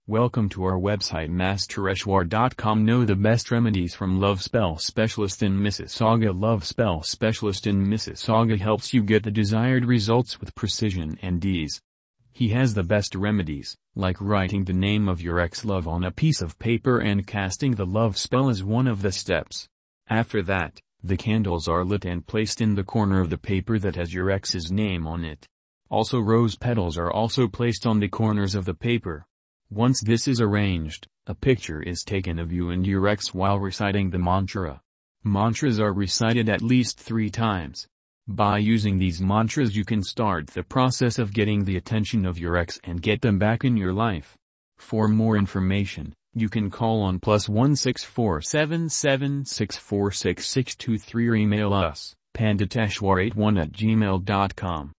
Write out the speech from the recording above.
Welcome to our website mastereshwar.com. Know the best remedies from Love Spell Specialist in Mississauga. Love Spell Specialist in Mississauga helps you get the desired results with precision and ease. He has the best remedies, like writing the name of your ex-love on a piece of paper and casting the love spell as one of the steps. After that, the candles are lit and placed in the corner of the paper that has your ex's name on it. Also, rose petals are also placed on the corners of the paper. Once this is arranged, a picture is taken of you and your ex while reciting the mantra. Mantras are recited at least 3 times. By using these mantras you can start the process of getting the attention of your ex and get them back in your life. For more information, you can call on +1 647 764 6623 or email us, panditeshwar81@gmail.com.